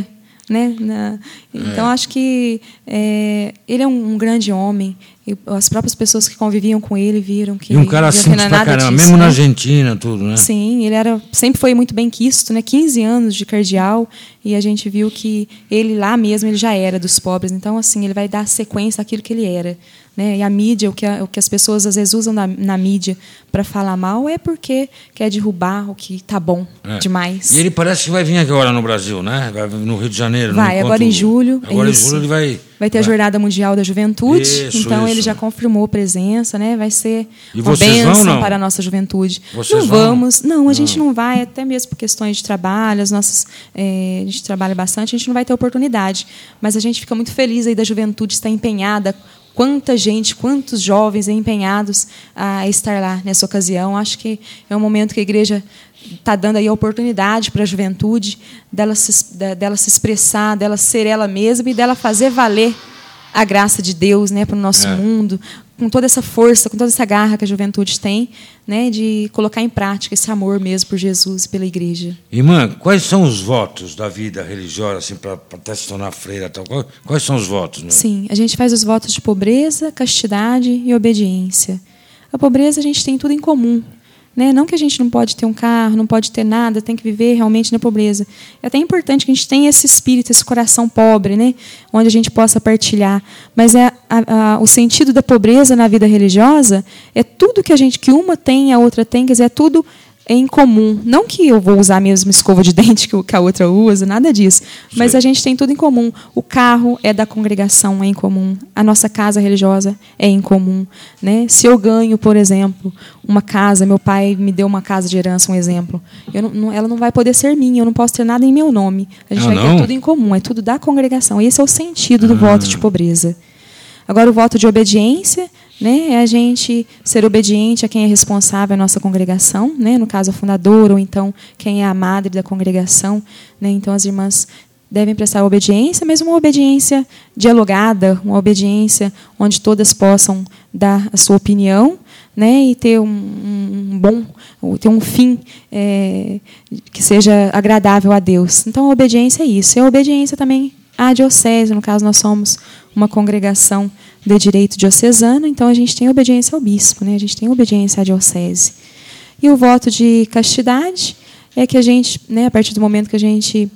né? Na, então, É. acho que é, ele é um, um grande homem. E as próprias pessoas que conviviam com ele viram que... E um cara viram que simples não é pra nada caramba, disso, mesmo né? na Argentina, tudo, né? Sim, ele era, sempre foi muito bem quisto, né? quinze anos de cardeal, e a gente viu que ele lá mesmo ele já era dos pobres. Então, assim, ele vai dar sequência àquilo que ele era. Né? E a mídia, o que, a, o que as pessoas às vezes usam na, na mídia para falar mal é porque quer derrubar o que está bom É. demais. E ele parece que vai vir agora no Brasil, né? Vai no Rio de Janeiro. no Vai, encontro- agora em julho. Agora isso. em julho ele vai... Vai ter a Jornada Mundial da Juventude, Isso, então isso. ele já confirmou presença, né? Vai ser E uma vocês vão, bênção não? para a nossa juventude. Vocês não vão? vamos, não, a gente não vai, até mesmo por questões de trabalho, as nossas, é, a gente trabalha bastante, a gente não vai ter oportunidade. Mas a gente fica muito feliz aí da juventude estar empenhada. Quanta gente, quantos jovens empenhados a estar lá nessa ocasião. Acho que é um momento que a igreja está dando aí a oportunidade para a juventude dela se, dela se expressar, dela ser ela mesma e dela fazer valer a graça de Deus, né, para o nosso É. mundo, com toda essa força, com toda essa garra que a juventude tem, né, de colocar em prática esse amor mesmo por Jesus e pela igreja. Irmã, quais são os votos da vida religiosa, assim, para até se tornar freira? Tal? Quais, quais são os votos? Meu? Sim, a gente faz os votos de pobreza, castidade e obediência. A pobreza a gente tem tudo em comum. Né? Não que a gente não pode ter um carro, não pode ter nada, tem que viver realmente na pobreza. É até importante que a gente tenha esse espírito, esse coração pobre, né? Onde a gente possa partilhar. Mas é a, a, o sentido da pobreza na vida religiosa é tudo que a gente, que uma tem, a outra tem, quer dizer, é tudo em comum. Não que eu vou usar a mesma escova de dente que a outra usa, nada disso. Mas a gente tem tudo em comum. O carro é da congregação, é em comum. A nossa casa religiosa é em comum. Né? Se eu ganho, por exemplo, uma casa, meu pai me deu uma casa de herança, um exemplo, eu não, não, ela não vai poder ser minha, eu não posso ter nada em meu nome. A gente Ah, vai não? ter tudo em comum, é tudo da congregação. Esse é o sentido do Ah. voto de pobreza. Agora, o voto de obediência, né, é a gente ser obediente a quem é responsável, a nossa congregação, né, no caso, a fundadora, ou então quem é a madre da congregação. Né, então, as irmãs devem prestar obediência, mas uma obediência dialogada, uma obediência onde todas possam dar a sua opinião, né, e ter um, um bom, ter um fim é, que seja agradável a Deus. Então, a obediência é isso. E a obediência também à diocese, no caso, nós somos uma congregação de direito diocesano, então a gente tem obediência ao bispo, né? A gente tem obediência à diocese. E o voto de castidade é que a gente, né, a partir do momento que a gente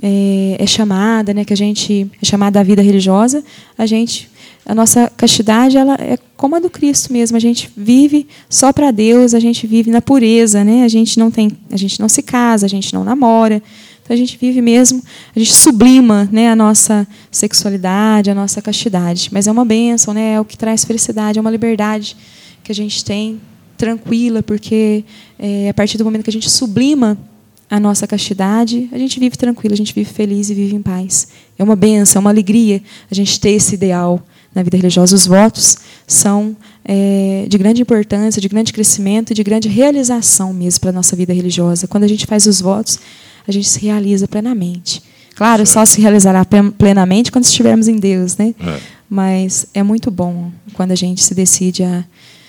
é, é chamada, né, que a gente é chamada à vida religiosa, a gente, a nossa castidade, ela é como a do Cristo mesmo. A gente vive só para Deus, a gente vive na pureza, né? A gente não tem, a gente não se casa, a gente não namora. Então, a gente vive mesmo, a gente sublima, né, a nossa sexualidade, a nossa castidade. Mas é uma bênção, né, é o que traz felicidade, é uma liberdade que a gente tem, tranquila, porque é, a partir do momento que a gente sublima a nossa castidade, a gente vive tranquilo, a gente vive feliz e vive em paz. É uma bênção, é uma alegria a gente ter esse ideal na vida religiosa. Os votos são é, de grande importância, de grande crescimento e de grande realização mesmo para a nossa vida religiosa. Quando a gente faz os votos, a gente se realiza plenamente. Claro, certo. Só se realizará plenamente quando estivermos em Deus, né? É. Mas é muito bom quando a gente se decide a,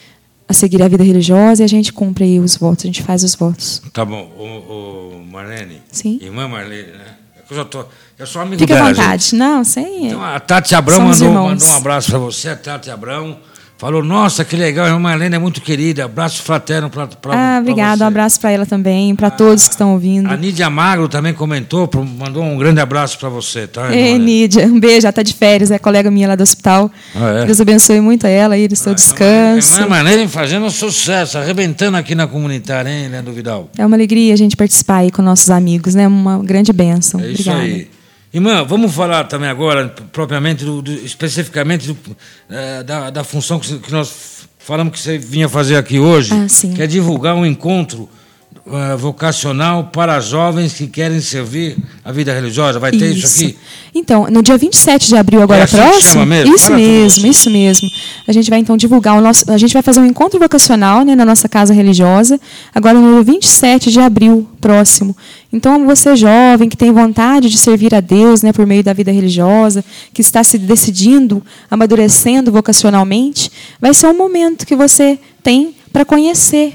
a seguir a vida religiosa e a gente cumpre aí os votos, a gente faz os votos. Tá bom. O, o Marlene, Sim. Irmã Marlene, né? Eu, já tô, eu sou amigo Fique dela. Fique à vontade. Gente. Não, sem... Então, a Tati Abrão mandou, mandou um abraço para você, a Tati Abrão. Falou, nossa, que legal, a irmã Marlene é muito querida. Abraço fraterno para você. Ah, obrigada, um abraço para ela também, para todos que estão ouvindo. A Nídia Magro também comentou, mandou um grande abraço para você, tá? Ei, Nídia, um beijo, ela está de férias, é colega minha lá do hospital. Ah, é? Deus abençoe muito a ela, aí, seu ah, descanso. A irmã Marlene fazendo sucesso, arrebentando aqui na comunitária, hein, Leandro Vidal? É uma alegria a gente participar aí com nossos amigos, né? Uma grande bênção. É isso obrigada. aí. Irmã, vamos falar também agora, propriamente, do, do, especificamente do, é, da, da função que, que nós falamos que você vinha fazer aqui hoje, ah, sim. que é divulgar um encontro uh, vocacional para jovens que querem servir a vida religiosa. Vai ter isso, isso aqui? Então, no dia vinte e sete de abril, agora é assim próximo, mesmo? isso Fala mesmo, isso mesmo. A gente vai então divulgar o nosso, a gente vai fazer um encontro vocacional, né, na nossa casa religiosa, agora no dia vinte e sete de abril próximo. Então, você jovem que tem vontade de servir a Deus, né, por meio da vida religiosa, que está se decidindo, amadurecendo vocacionalmente, vai ser um momento que você tem para conhecer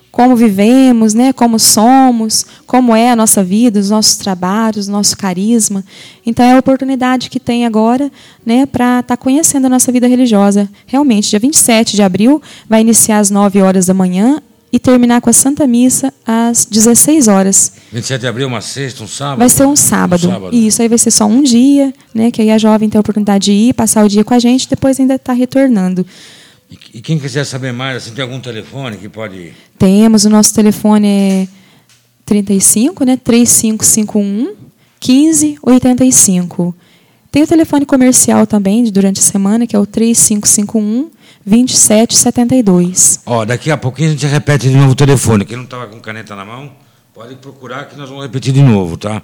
como vivemos, né, como somos, como é a nossa vida, os nossos trabalhos, o nosso carisma. Então, é a oportunidade que tem agora, né, para estar tá conhecendo a nossa vida religiosa. Realmente, dia vinte e sete de abril, vai iniciar às nove horas da manhã e terminar com a Santa Missa às dezesseis horas. vinte e sete de abril, uma sexta, um sábado? Vai ser um sábado. Um sábado. E isso aí vai ser só um dia, né, que aí a jovem tem a oportunidade de ir, passar o dia com a gente, depois ainda está retornando. E quem quiser saber mais, assim, tem algum telefone que pode... Temos, o nosso telefone é trinta e cinco, né? três cinco cinco um, um cinco oito cinco. Tem o telefone comercial também, durante a semana, que é o três cinco cinco um, dois sete sete dois. Ó, daqui a pouquinho a gente repete de novo o telefone. Quem não estava com caneta na mão, pode procurar que nós vamos repetir de novo, tá?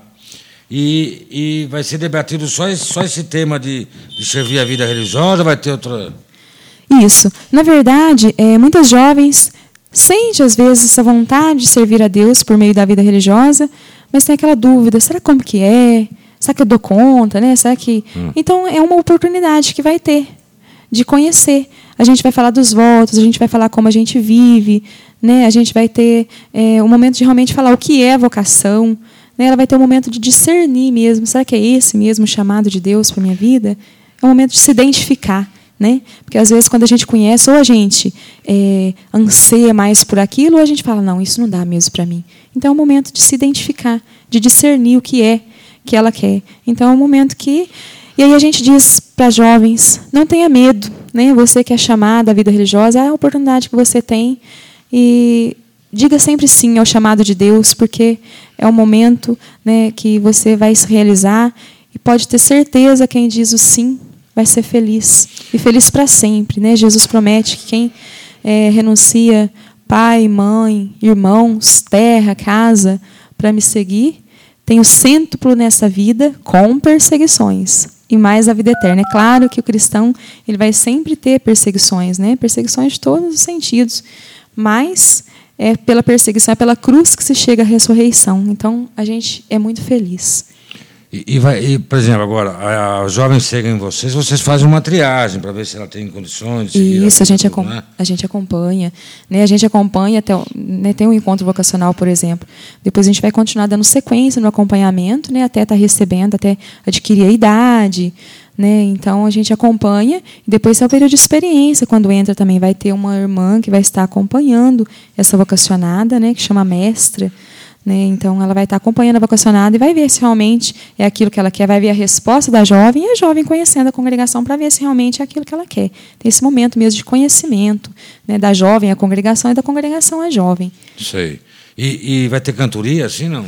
E, e vai ser debatido só esse, só esse tema de, de servir a vida religiosa, vai ter outra... Isso. Na verdade, é, muitas jovens sentem, às vezes, essa vontade de servir a Deus por meio da vida religiosa, mas tem aquela dúvida, será como que é? Será que eu dou conta? Né? Será que... Hum. Então, é uma oportunidade que vai ter de conhecer. A gente vai falar dos votos, a gente vai falar como a gente vive, né? A gente vai ter é, um momento de realmente falar o que é vocação. Né? Ela vai ter um momento de discernir mesmo. Será que é esse mesmo chamado de Deus para a minha vida? É um momento de se identificar. Né? Porque, às vezes, quando a gente conhece, ou a gente é, anseia mais por aquilo, ou a gente fala, não, isso não dá mesmo para mim. Então, é um momento de se identificar, de discernir o que é que ela quer. Então, é um momento que... E aí a gente diz para jovens, não tenha medo. Né? Você que é chamada à vida religiosa, é a oportunidade que você tem. E diga sempre sim ao chamado de Deus, porque é um momento, né, que você vai se realizar. E pode ter certeza, quem diz o sim, vai ser feliz, e feliz para sempre. Né? Jesus promete que quem é, renuncia pai, mãe, irmãos, terra, casa, para me seguir, tem o cêntuplo nessa vida com perseguições, e mais a vida eterna. É claro que o cristão ele vai sempre ter perseguições, né? Perseguições de todos os sentidos, mas é pela perseguição, é pela cruz que se chega à ressurreição. Então, a gente é muito feliz. E, e, vai, e, por exemplo, agora, a, a jovem chega em vocês, vocês fazem uma triagem para ver se ela tem condições de seguir. Isso, a gente, tudo, né? a gente acompanha. Né? A gente acompanha, até, né, tem um encontro vocacional, por exemplo. Depois a gente vai continuar dando sequência no acompanhamento, né, até estar recebendo, até adquirir a idade. Né? Então, a gente acompanha. E depois é o período de experiência. Quando entra também vai ter uma irmã que vai estar acompanhando essa vocacionada, né, que chama mestra. Né? Então, ela vai estar acompanhando a vocacionada e vai ver se realmente é aquilo que ela quer, vai ver a resposta da jovem e a jovem conhecendo a congregação para ver se realmente é aquilo que ela quer. Tem esse momento mesmo de conhecimento, né, da jovem à congregação e da congregação à jovem. Sei. E, e vai ter cantoria, assim, não?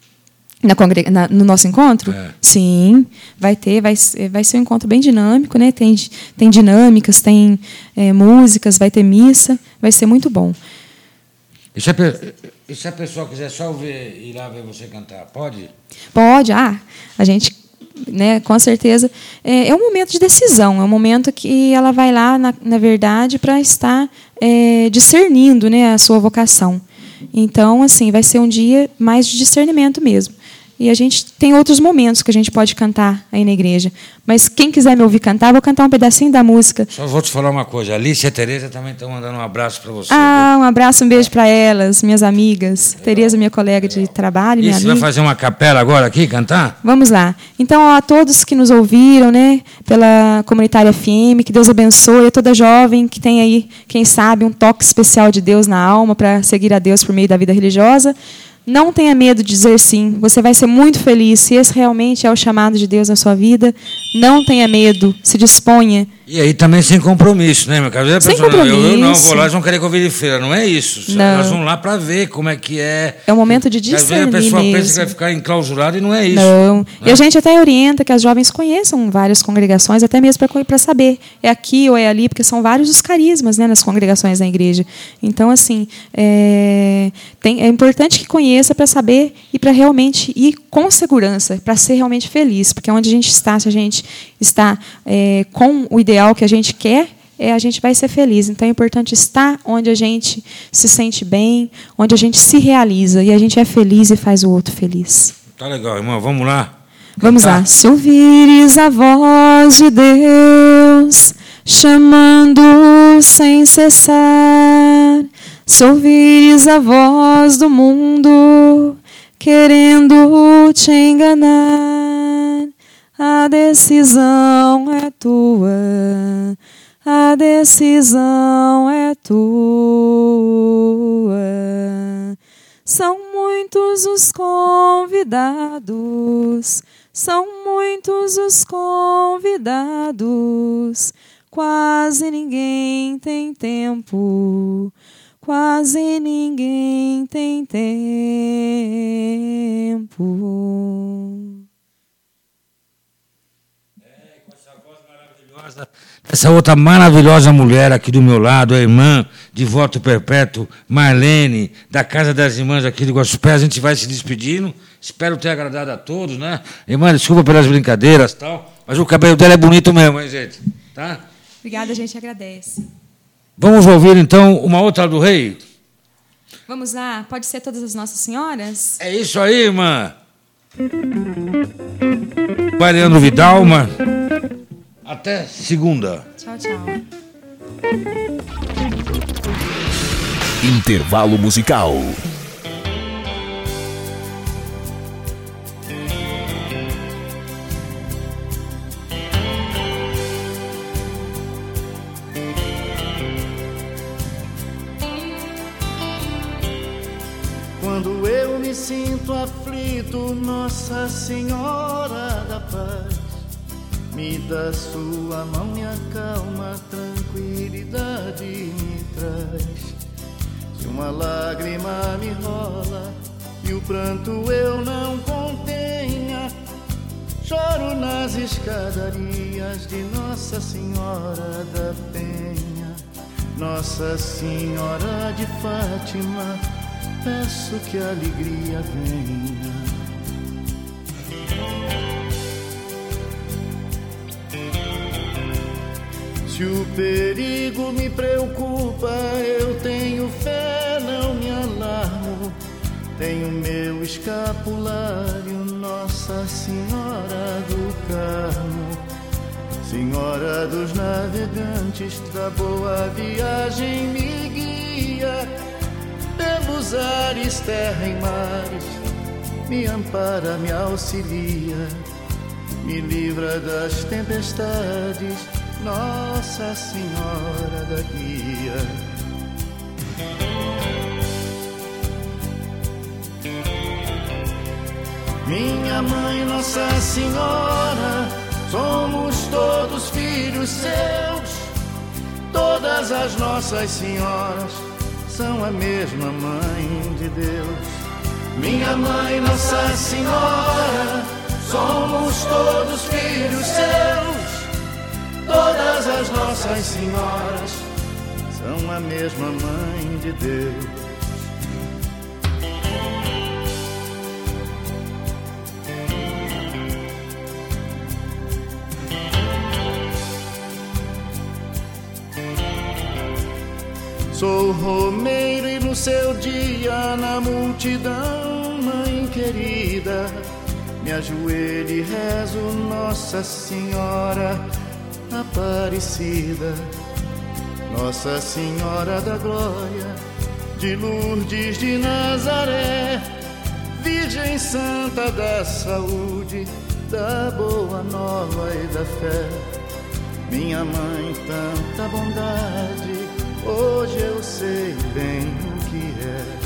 Na congrega... Na, no nosso encontro? É. Sim, vai ter, vai, vai ser um encontro bem dinâmico, né? Tem, tem dinâmicas, tem é, músicas, vai ter missa, vai ser muito bom. E se, a, e se a pessoa quiser só ver, ir lá ver você cantar, pode? Pode, ah, a gente, né, com certeza, é, é um momento de decisão, é um momento que ela vai lá, na, na verdade, para estar é, discernindo, né, a sua vocação. Então, assim, vai ser um dia mais de discernimento mesmo. E a gente tem outros momentos que a gente pode cantar aí na igreja. Mas quem quiser me ouvir cantar, vou cantar um pedacinho da música. Só vou te falar uma coisa. A Alice e a Tereza também estão mandando um abraço para você. Ah, um abraço, um beijo para elas, minhas amigas. É. Tereza, minha colega de trabalho, minha amiga. Você vai fazer uma capela agora aqui, cantar? Vamos lá. Então, a todos que nos ouviram, né, pela Comunitária F M, que Deus abençoe. A toda jovem que tem aí, quem sabe, um toque especial de Deus na alma para seguir a Deus por meio da vida religiosa. Não tenha medo de dizer sim. Você vai ser muito feliz. Se esse realmente é o chamado de Deus na sua vida, não tenha medo. Se disponha. E aí também sem compromisso, né, meu caro? Sem compromisso. Eu, eu não vou lá, eles vão querer que eu vire feira. Não é isso. Não. Elas vão lá para ver como é que é. É um momento de discernir mesmo. Às vezes a pessoa mesmo. pensa que vai ficar enclausurada e não é isso. Não. Né? E a gente até orienta que as jovens conheçam várias congregações, até mesmo para saber. É aqui ou é ali, porque são vários os carismas, né, nas congregações da igreja. Então, assim, é, tem, é importante que conheça para saber e para realmente ir com segurança, para ser realmente feliz. Porque onde a gente está, se a gente está é, com o ideal que a gente quer, é, a gente vai ser feliz. Então é importante estar onde a gente se sente bem, onde a gente se realiza, e a gente é feliz e faz o outro feliz. Tá legal, irmão. Vamos lá? Vamos Cantar. lá. Se ouvires a voz de Deus chamando sem cessar, Se ouvires a voz do mundo, querendo te enganar, a decisão é tua, a decisão é tua. São muitos os convidados, são muitos os convidados, quase ninguém tem tempo, quase ninguém tem tempo. Essa outra maravilhosa mulher aqui do meu lado, a irmã de voto perpétuo, Marlene, da Casa das Irmãs aqui de Guaxupé. A gente vai se despedindo. Espero ter agradado a todos, né? Irmã, desculpa pelas brincadeiras e tal, mas o cabelo dela é bonito mesmo, hein, gente? Tá? Obrigada, a gente agradece. Vamos ouvir, então, uma outra do rei? Vamos lá? Pode ser todas as Nossas Senhoras? É isso aí, irmã. Mariano Vidal, mano. Até segunda. Tchau, tchau. Intervalo musical. Quando eu me sinto aflito, Nossa Senhora da Paz me dá sua mão, me acalma, tranquilidade me traz. Se uma lágrima me rola e o pranto eu não contenha, choro nas escadarias de Nossa Senhora da Penha. Nossa Senhora de Fátima, peço que a alegria venha. Se o perigo me preocupa, eu tenho fé, não me alarmo. Tenho meu escapulário, Nossa Senhora do Carmo. Senhora dos navegantes, da boa viagem me guia. Pelos ares, terra e mares, me ampara, me auxilia. Me livra das tempestades, Nossa Senhora da Guia. Minha mãe, Nossa Senhora, somos todos filhos seus. Todas as Nossas Senhoras são a mesma Mãe de Deus. Minha mãe, Nossa Senhora, somos todos filhos seus. Todas as Nossas Senhoras são a mesma Mãe de Deus. Sou romeiro e no seu dia, na multidão, Mãe querida, me ajoelho e rezo, Nossa Senhora Aparecida. Nossa Senhora da Glória, de Lourdes de Nazaré, Virgem Santa da Saúde, da Boa Nova e da Fé. Minha mãe, tanta bondade, hoje eu sei bem o que é.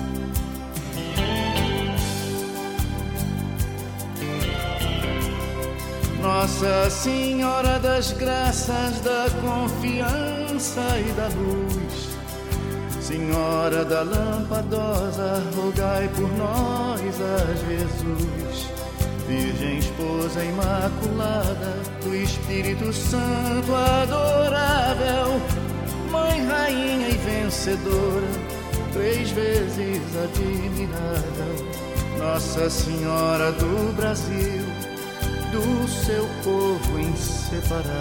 Nossa Senhora das Graças, da confiança e da luz, Senhora da Lampadosa, rogai por nós a Jesus. Virgem Esposa Imaculada, do Espírito Santo adorável, Mãe, Rainha e Vencedora, três vezes admirável, Nossa Senhora do Brasil, do seu povo inseparável.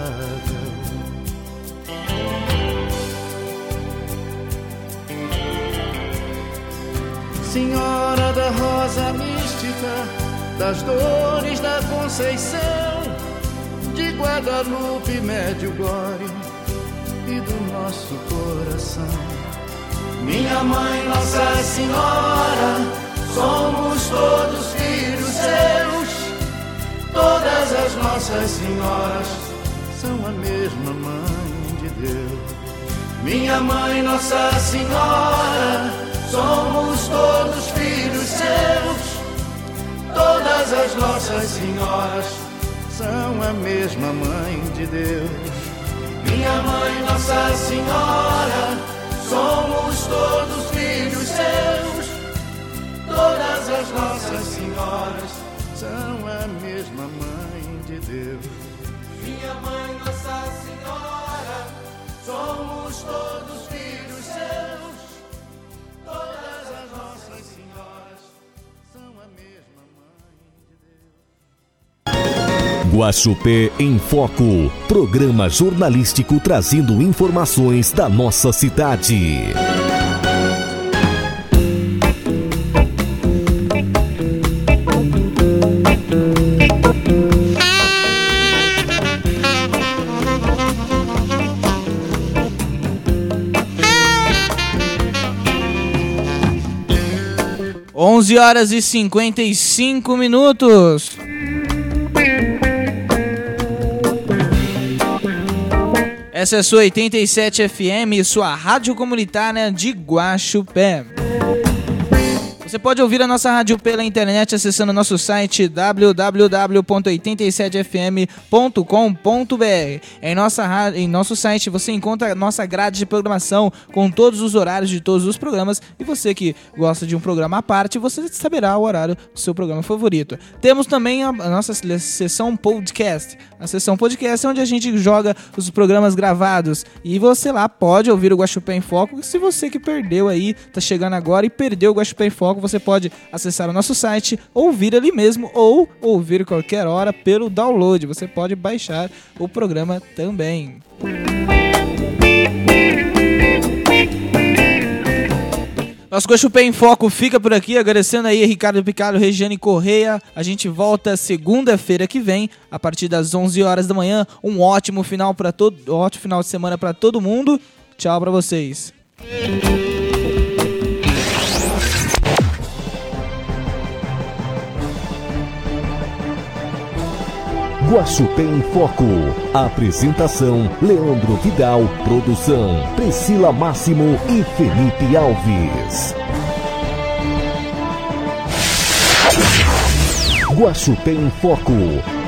Senhora da Rosa Mística, das Dores da Conceição, de Guadalupe, Medjugorje e do nosso coração. Minha mãe, Nossa Senhora, somos todos filhos seus. Todas as Nossas Senhoras são a mesma mãe de Deus. Minha mãe, Nossa Senhora, somos todos filhos seus. Todas as Nossas Senhoras são a mesma mãe de Deus. Minha mãe, Nossa Senhora, somos todos filhos seus. Todas as Nossas Senhoras são a mesma mãe de Deus. Minha mãe, Nossa Senhora, somos todos filhos seus. Todas as Nossas Senhoras são a mesma mãe de Deus. Guaxupé em Foco, programa jornalístico trazendo informações da nossa cidade. onze horas e cinquenta e cinco minutos. Essa é a sua oitenta e sete F M, sua rádio comunitária de Guaxupé. Você pode ouvir a nossa rádio pela internet acessando nosso site w w w ponto oitenta e sete f m ponto com ponto b r. Em, nossa, em nosso site você encontra a nossa grade de programação com todos os horários de todos os programas, e você que gosta de um programa à parte, você saberá o horário do seu programa favorito. Temos também a, a nossa seção podcast. A seção podcast é onde a gente joga os programas gravados, e você lá pode ouvir o Guaxupé em Foco. Se você que perdeu aí, tá chegando agora e perdeu o Guaxupé em Foco, você pode acessar o nosso site, ouvir ali mesmo, ou ouvir qualquer hora pelo download. Você pode baixar o programa também. Nosso Guaxupé em Foco fica por aqui, agradecendo aí Ricardo Picalho, Regiane Correia. A gente volta segunda-feira que vem, a partir das onze horas da manhã. Um ótimo final para todo, ótimo final de semana para todo mundo. Tchau para vocês. Guaxupé em Foco. Apresentação: Leandro Vidal. Produção: Priscila Máximo e Felipe Alves. Guaxupé em Foco.